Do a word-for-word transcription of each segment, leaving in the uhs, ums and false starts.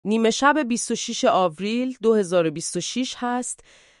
نیمه شب بیست و شش آوریل دو هزار و بیست و شش هست،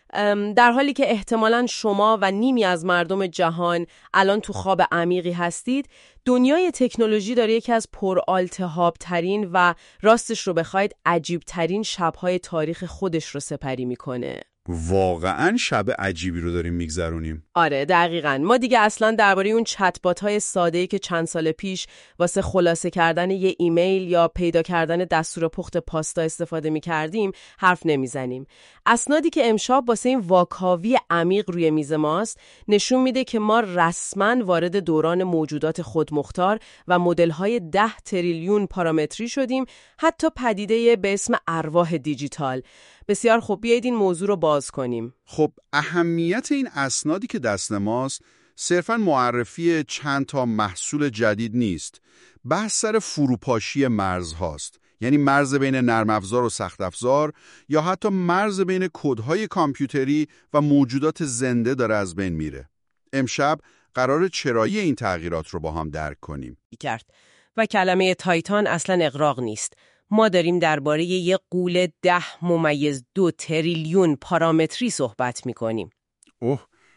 در حالی که احتمالاً شما و نیمی از مردم جهان الان تو خواب عمیقی هستید. دنیای تکنولوژی داره یکی از پرآلتهاب ترین و راستش رو بخواید عجیب ترین شب‌های تاریخ خودش رو سپری میکنه. واقعاً شب عجیبی رو داریم میگذرونیم. آره دقیقاً. ما دیگه اصلاً درباره اون چت‌بات‌های ساده‌ای که چند سال پیش واسه خلاصه کردن یه ایمیل یا پیدا کردن دستور پخت پاستا استفاده می‌کردیم حرف نمیزنیم. اسنادی که امشب واسه این واکاوی عمیق روی میز ماست نشون میده که ما رسماً وارد دوران موجودات خودمختار و مدل‌های ده تریلیون پارامتری شدیم، حتی پدیده به اسم ارواح دیجیتال. بسیار خوب، بیایید این موضوع رو باز کنیم. خب اهمیت این اسنادی که دست ماست صرفاً معرفی چند تا محصول جدید نیست. بحث سر فروپاشی مرز هاست. یعنی مرز بین نرم افزار و سخت افزار یا حتی مرز بین کدهای کامپیوتری و موجودات زنده داره از بین میره. امشب قرار چرایی این تغییرات رو با هم درک کنیم. کرد. و کلمه تایتان اصلاً اغراق نیست. ما داریم درباره یه غول ده ممیز دو تریلیون پارامتری صحبت میکنیم. اوه،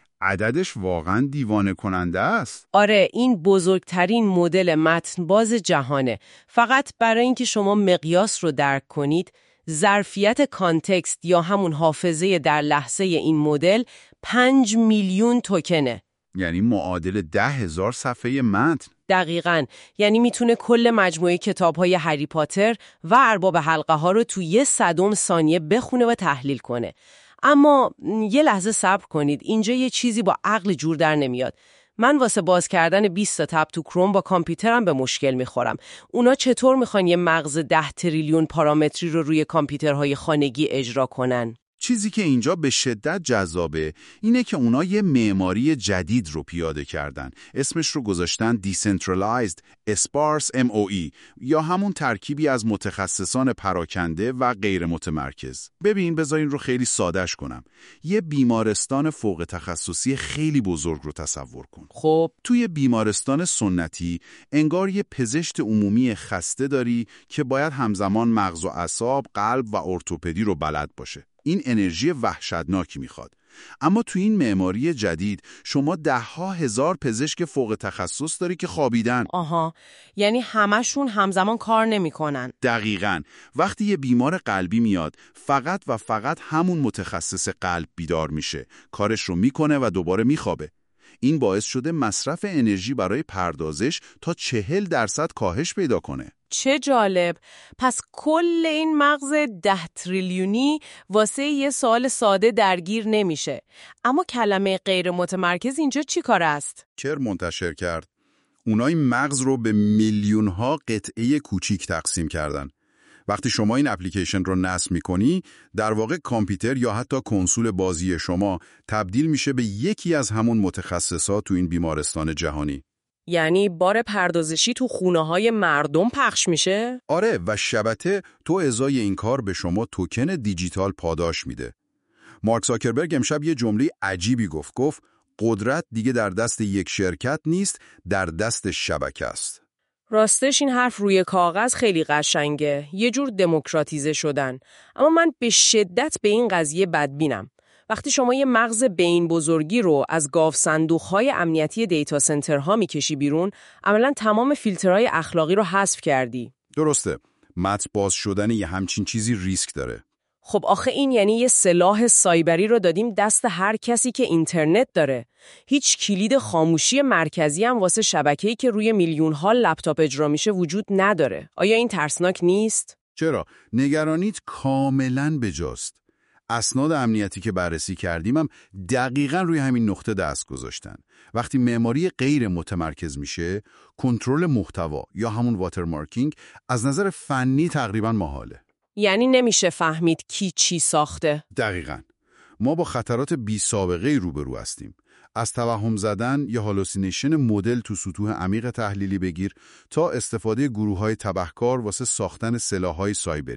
عددش واقعا دیوانه کننده است. آره، این بزرگترین مدل متن‌باز جهانه. فقط برای اینکه شما مقیاس رو درک کنید، ظرفیت کانتکست یا همون حافظه در لحظه این مدل پنج میلیون توکنه. یعنی معادل ده هزار صفحه متن. دقیقاً. یعنی میتونه کل مجموعه کتاب‌های هری پاتر و ارباب حلقه ها رو تو یه صدم ثانیه بخونه و تحلیل کنه. اما یه لحظه صبر کنید، اینجا یه چیزی با عقل جور در نمیاد. من واسه باز کردن بیست تا تب تو کروم با کامپیوترم به مشکل میخورم. اونا چطور میخوان یه مغز ده تریلیون پارامتری رو روی کامپیوترهای خانگی اجرا کنن؟ چیزی که اینجا به شدت جذابه اینه که اونا یه معماری جدید رو پیاده کردن. اسمش رو گذاشتن Decentralized Sparse ام او ای یا همون ترکیبی از متخصصان پراکنده و غیر متمرکز. ببین، بذار این رو خیلی سادهش کنم. یه بیمارستان فوق تخصصی خیلی بزرگ رو تصور کن. خب توی بیمارستان سنتی انگار یه پزشک عمومی خسته داری که باید همزمان مغز و اعصاب، قلب و ارتوپدی رو بلد باشه. این انرژی وحشتناکی میخواد. اما تو این معماری جدید شما ده ها هزار پزشک فوق تخصص داری که خوابیدن. آها، یعنی همشون همزمان کار نمیکنن. دقیقاً. وقتی یه بیمار قلبی میاد، فقط و فقط همون متخصص قلب بیدار میشه، کارش رو میکنه و دوباره میخوابه. این باعث شده مصرف انرژی برای پردازش تا چهل درصد کاهش پیدا کنه. چه جالب. پس کل این مغز ده تریلیونی واسه یه سوال ساده درگیر نمیشه. اما کلمه غیر متمرکز اینجا چی کار است؟ کر منتشر کرد. اونای مغز رو به میلیون ها قطعه کوچیک تقسیم کردن. وقتی شما این اپلیکیشن رو نصب می‌کنی، در واقع کامپیوتر یا حتی کنسول بازی شما تبدیل میشه به یکی از همون متخصصات تو این بیمارستان جهانی. یعنی بار پردازشی تو خونه‌های مردم پخش میشه؟ آره، و شبکه تو ازای این کار به شما توکن دیجیتال پاداش میده. مارک زاکربرگ امشب یه جمله عجیبی گفت. گفت قدرت دیگه در دست یک شرکت نیست، در دست شبکه است. راستش این حرف روی کاغذ خیلی قشنگه، یه جور دموکراتیزه شدن. اما من به شدت به این قضیه بدبینم. وقتی شما یه مغز به این بزرگی رو از گاو صندوق‌های امنیتی دیتا سنترها میکشی بیرون، عملاً تمام فیلترهای اخلاقی رو حذف کردی. درسته. متن باز شدن یه همچین چیزی ریسک داره. خب آخه این یعنی یه سلاح سایبری رو دادیم دست هر کسی که اینترنت داره. هیچ کلید خاموشی مرکزی هم واسه شبکه‌ای که روی میلیون ها لپتاپ اجرا میشه وجود نداره. آیا این ترسناک نیست؟ چرا؟ نگرانیت کاملاً بجاست. اسناد امنیتی که بررسی کردیم هم دقیقاً روی همین نقطه دست گذاشتن. وقتی معماری غیر متمرکز میشه، کنترل محتوا یا همون واترمارکینگ از نظر فنی تقریباً محاله. یعنی نمیشه فهمید کی چی ساخته. دقیقاً. ما با خطرات بی سابقه روبرو هستیم. از توهم زدن یا هالوسینیشن مدل تو سطوح عمیق تحلیلی بگیر تا استفاده گروه‌های تبهکار واسه ساختن سلاح‌های سایبری.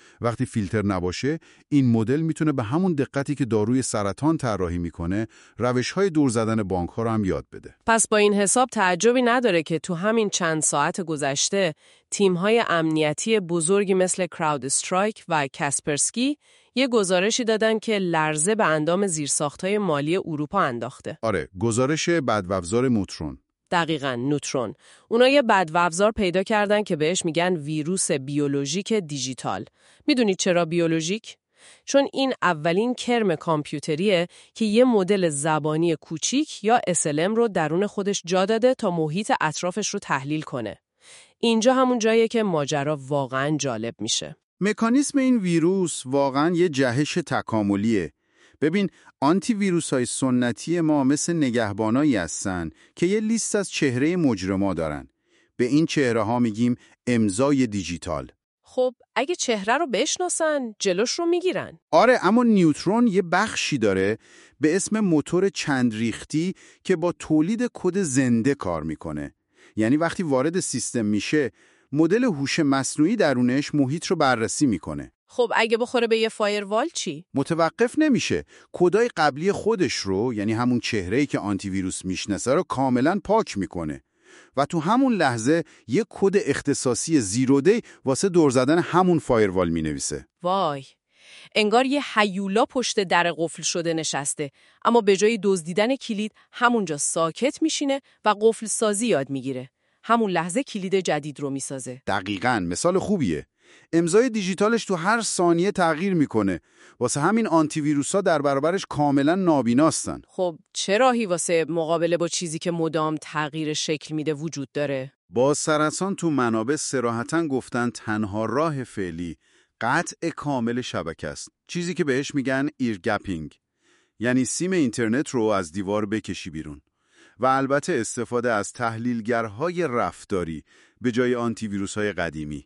وقتی فیلتر نباشه، این مدل میتونه به همون دقتی که داروی سرطان طراحی میکنه، روش‌های دور زدن بانک‌ها رو هم یاد بده. پس با این حساب تعجبی نداره که تو همین چند ساعت گذشته تیم‌های امنیتی بزرگی مثل کراود استرایک و کاسپرسکی یه گزارشی دادن که لرزه به اندام زیرساخت‌های مالی اروپا انداخته. آره، گزارش بدوافزار موترون. دقیقاً، نوترون. اونا یه بدوافزار پیدا کردن که بهش میگن ویروس بیولوژیک دیجیتال. میدونید چرا بیولوژیک؟ چون این اولین کرم کامپیوتریه که یه مدل زبانی کوچیک یا اس ال ام رو درون خودش جا داده تا محیط اطرافش رو تحلیل کنه. اینجا همون جاییه که ماجرا واقعاً جالب میشه. مکانیسم این ویروس واقعاً یه جهش تکاملیه. ببین، آنتی ویروس های سنتی ما مثل نگهبانایی هستن که یه لیست از چهره مجرما دارن. به این چهره ها میگیم امضای دیجیتال. خب اگه چهره رو بشناسن جلوش رو میگیرن. آره، اما نیوترون یه بخشی داره به اسم موتور چند ریختی که با تولید کد زنده کار میکنه. یعنی وقتی وارد سیستم میشه، مدل هوش مصنوعی درونش محیط رو بررسی میکنه. خب اگه بخوره به یه فایروال چی؟ متوقف نمیشه. کدای قبلی خودش رو، یعنی همون چهره‌ای که آنتی ویروس میشناسه رو کاملا پاک میکنه و تو همون لحظه یه کد اختصاصی زیرو دی واسه دور زدن همون فایروال مینویسه. وای، انگار یه هیولا پشت در قفل شده نشسته، اما به جای دزدیدن کلید همونجا ساکت میشینه و قفل سازی یاد میگیره. همون لحظه کلید جدید رو میسازه. دقیقاً، مثال خوبیه. امضای دیجیتالش تو هر ثانیه تغییر میکنه. واسه همین آنتی ویروسا در برابرش کاملا نابیناستن. خب چه راهی واسه مقابله با چیزی که مدام تغییر شکل میده وجود داره؟ با سرطان تو منابع صراحتاً گفتن تنها راه فعلی قطع کامل شبکه است. چیزی که بهش میگن ایرگپینگ، یعنی سیم اینترنت رو از دیوار بکشی بیرون. و البته استفاده از تحلیلگرهای رفتاری به جای آنتی ویروس‌های قدیمی.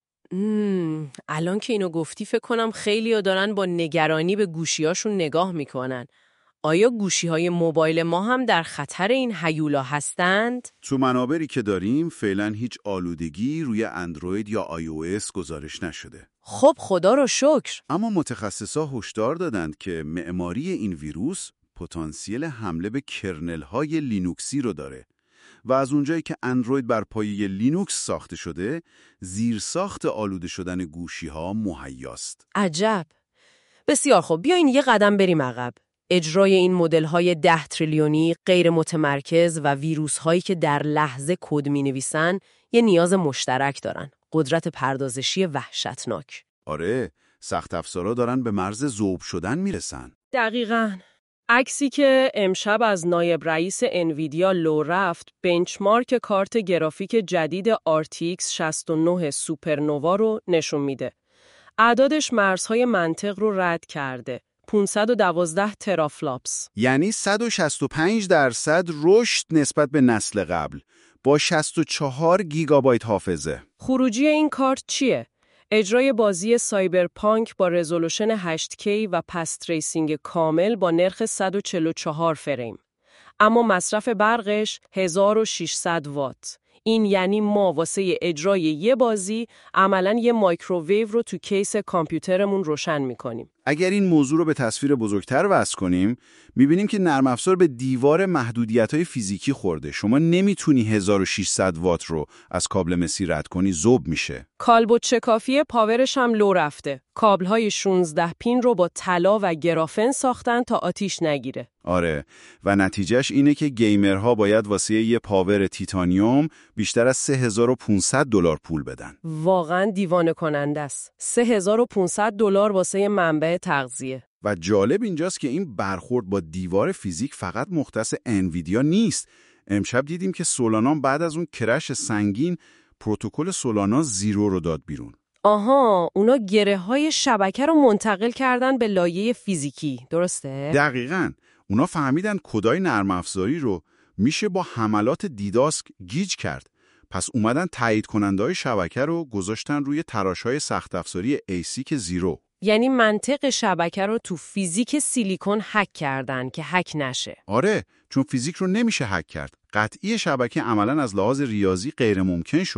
مم، الان که اینو گفتی فکر کنم خیلی‌ها دارن با نگرانی به گوشیاشون نگاه میکنن. آیا گوشی‌های موبایل ما هم در خطر این هیولا هستند؟ تو منابری که داریم فعلا هیچ آلودگی روی اندروید یا آی او اس گزارش نشده. خب خدا رو شکر. اما متخصصا هشدار دادند که معماری این ویروس پتانسیل حمله به کرنل‌های لینوکسی رو داره و از اونجایی که اندروید بر پایه لینوکس ساخته شده، زیرساخت آلوده شدن گوشی‌ها مهیاست. عجب. بسیار خوب، بیاین یه قدم بریم عقب. اجرای این مدل‌های ده تریلیونی غیر متمرکز و ویروس‌هایی که در لحظه کد می‌نویسن یه نیاز مشترک دارن. قدرت پردازشی وحشتناک. آره، سخت افزارا دارن به مرز ذوب شدن میرسن. دقیقاً. عکسی که امشب از نایب رئیس انویدیا لو رفت، بنچمارک کارت گرافیک جدید آر تی ایکس شصت و نه سوپرنووا رو نشون میده. اعدادش مرزهای منطق رو رد کرده. پانصد و دوازده ترافلاپس. یعنی صد و شصت و پنج درصد رشد نسبت به نسل قبل با شصت و چهار گیگابایت حافظه. خروجی این کارت چیه؟ اجرای بازی سایبرپانک با رزولوشن هشت کی و پس تریسینگ کامل با نرخ صد و چهل و چهار فریم. اما مصرف برقش هزار و ششصد وات. این یعنی ما واسه اجرای یه بازی عملاً یه مایکروویو رو تو کیس کامپیوترمون روشن می‌کنیم. اگر این موضوع رو به تصویر بزرگتر وصل کنیم، می‌بینیم که نرم افزار به دیوار محدودیت‌های فیزیکی خورده. شما نمی‌تونی هزار و ششصد وات رو از کابل مسی رد کنی، ذوب میشه. کالبد شکافی پاورش هم لو رفته. کابل‌های شانزده پین رو با طلا و گرافن ساختن تا آتیش نگیره. آره، و نتیجهش اینه که گیمرها باید واسه یه پاور تیتانیوم بیشتر از سه هزار و پانصد دلار پول بدن. واقعاً دیوانه کننده است. سه هزار و پانصد دلار واسه منبع تغذیه. و جالب اینجاست که این برخورد با دیوار فیزیک فقط مختص انویدیا نیست. امشب دیدیم که سولانا بعد از اون کرش سنگین پروتکل سولانا زیرو رو داد بیرون. آها، اونا گره های شبکه رو منتقل کردن به لایه فیزیکی، درسته؟ دقیقاً. اونا فهمیدن کدای نرم افزاری رو میشه با حملات دیداس گیج کرد. پس اومدن تایید کننده‌های شبکه رو گذاشتن روی تراش‌های سخت افزاری ایسیک زیرو. یعنی منطق شبکه رو تو فیزیک سیلیکون هک کردن که هک نشه. آره، چون فیزیک رو نمیشه هک کرد. قطعی شبکه عملاً از لحاظ ریاضی غیر ممکن شد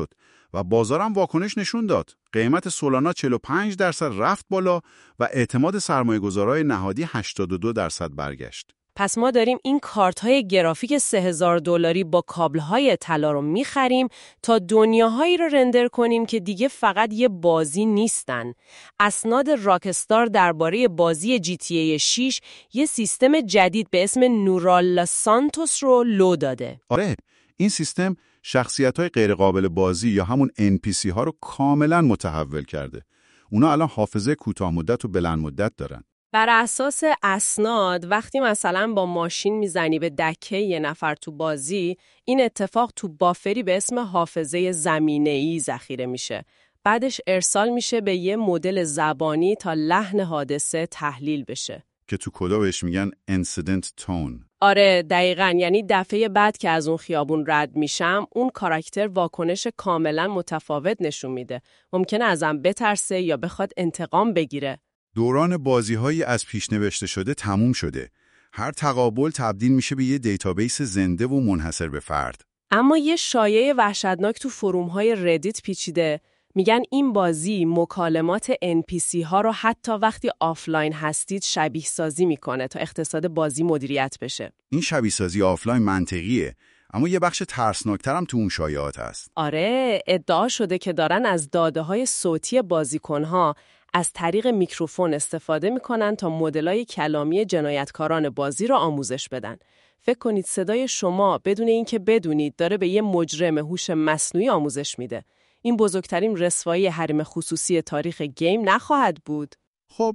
و بازارم واکنش نشون داد. قیمت سولانا چهل و پنج درصد رفت بالا و اعتماد سرمایه‌گذارهای نهادی هشتاد و دو درصد برگشت. پس ما داریم این کارت‌های گرافیک سه هزار دلاری با کابل‌های طلا رو می‌خریم تا دنیاهایی رو رندر کنیم که دیگه فقط یه بازی نیستن. اسناد راکستار درباره بازی جی تی ای شش یه سیستم جدید به اسم نورالا سانتوس رو لو داده. آره، این سیستم شخصیت‌های غیرقابل بازی یا همون ان پی سی ها رو کاملاً متحول کرده. اونا الان حافظه کوتاه مدت و بلند مدت دارن. بر اساس اسناد وقتی مثلا با ماشین میزنی به دکه یه نفر تو بازی، این اتفاق تو بافری به اسم حافظه زمینه‌ای ذخیره میشه. بعدش ارسال میشه به یه مدل زبانی تا لحن حادثه تحلیل بشه. که تو کدا بهش میگن incident tone. آره دقیقاً، یعنی دفعه بعد که از اون خیابون رد میشم اون کاراکتر واکنش کاملا متفاوت نشون میده. ممکنه ازم بترسه یا بخواد انتقام بگیره. دوران بازی‌های از پیش نوشته شده تموم شده. هر تقابل تبدیل میشه به یه دیتابیس زنده و منحصر به فرد. اما یه شایعه وحشتناک تو فروم‌های ردیت پیچیده. میگن این بازی مکالمات ان پی سی ها رو حتی وقتی آفلاین هستید شبیه سازی میکنه تا اقتصاد بازی مدیریت بشه. این شبیه سازی آفلاین منطقیه، اما یه بخش ترسناکتر هم تو اون شایعات هست. آره، ادعا شده که دارن از داده‌های صوتی بازیکن‌ها از طریق میکروفون استفاده میکنن تا مدل‌های کلامی جنایتکاران بازی رو آموزش بدن. فکر کنید صدای شما بدون اینکه بدونید داره به یه مجرم هوش مصنوعی آموزش میده. این بزرگترین رسوایی حریم خصوصی تاریخ گیم نخواهد بود؟ خب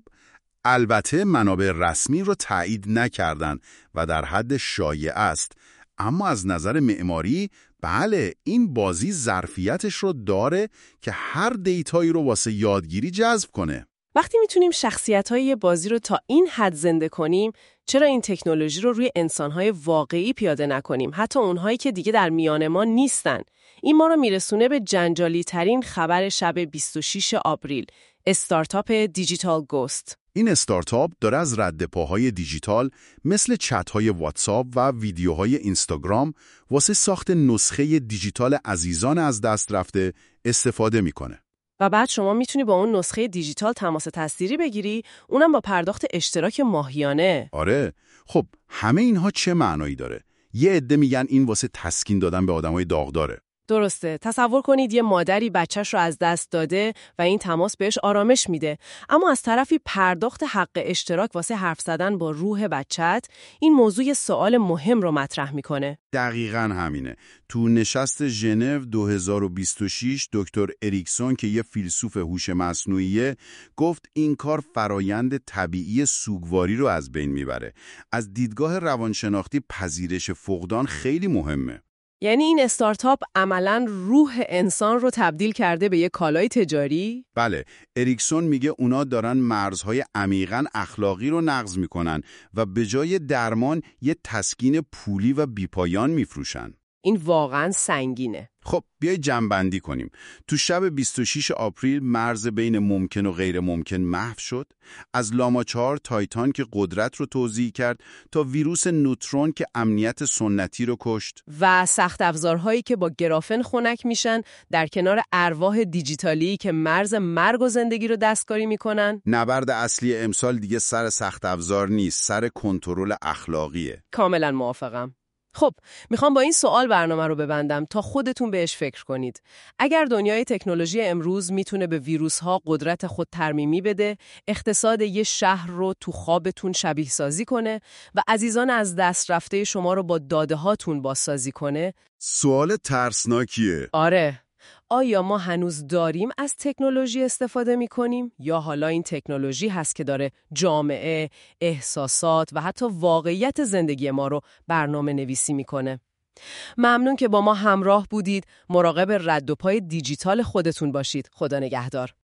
البته منابع رسمی رو تایید نکردن و در حد شایعه است، اما از نظر معماری بله این بازی ظرفیتش رو داره که هر دیتایی رو واسه یادگیری جذب کنه. وقتی میتونیم شخصیت‌های یه بازی رو تا این حد زنده کنیم، چرا این تکنولوژی رو روی انسان‌های واقعی پیاده نکنیم، حتی اونهایی که دیگه در میان ما نیستن؟ این ما رو میرسونه به جنجالی ترین خبر شب بیست و شش آوریل، استارتاپ دیجیتال گوست. این استارتاپ داره از رد پاهای دیجیتال مثل چت‌های واتساپ و ویدیوهای اینستاگرام واسه ساخت نسخه دیجیتال عزیزان از دست رفته استفاده میکنه. و بعد شما میتونی با اون نسخه دیجیتال تماس تصویری بگیری، اونم با پرداخت اشتراک ماهیانه. آره، خب همه اینها چه معنایی داره؟ یه عده میگن این واسه تسکین دادن به آدمای داغداره. درسته. تصور کنید یه مادری بچهش رو از دست داده و این تماس بهش آرامش میده، اما از طرفی پرداخت حق اشتراک واسه حرف زدن با روح بچت این موضوع سوال مهم رو مطرح میکنه. دقیقاً همینه. تو نشست ژنو دو هزار و بیست و شش دکتر اریکسون که یه فیلسوف هوش مصنوعیه گفت این کار فرایند طبیعی سوگواری رو از بین میبره. از دیدگاه روانشناختی پذیرش فقدان خیلی مهمه. یعنی این استارتاپ عملاً روح انسان رو تبدیل کرده به یک کالای تجاری؟ بله، اریکسون میگه اونا دارن مرزهای عمیقاً اخلاقی رو نقض میکنن و به جای درمان یه تسکین پولی و بیپایان میفروشن. این واقعاً سنگینه. خب بیای جمع‌بندی کنیم. تو شب بیست و شش آوریل مرز بین ممکن و غیر ممکن محو شد. از لاما چهار تایتان که قدرت رو توزیع کرد تا ویروس نوترون که امنیت سنتی رو کشت و سخت افزارهایی که با گرافن خنک میشن در کنار ارواح دیجیتالی که مرز مرگ و زندگی رو دستکاری میکنن. نبرد اصلی امسال دیگه سر سخت افزار نیست، سر کنترل اخلاقیه. کاملا موافقم. خب، میخوام با این سوال برنامه رو ببندم تا خودتون بهش فکر کنید. اگر دنیای تکنولوژی امروز میتونه به ویروس‌ها قدرت خود ترمیمی بده، اقتصاد یه شهر رو تو خوابتون شبیه سازی کنه و عزیزان از دست رفته شما رو با داده هاتون بازسازی کنه، سوال ترسناکیه. آره. آیا ما هنوز داریم از تکنولوژی استفاده می‌کنیم یا حالا این تکنولوژی هست که داره جامعه، احساسات و حتی واقعیت زندگی ما رو برنامه نویسی میکنه؟ ممنون که با ما همراه بودید. مراقب رد و پای دیجیتال خودتون باشید. خدا نگهدار.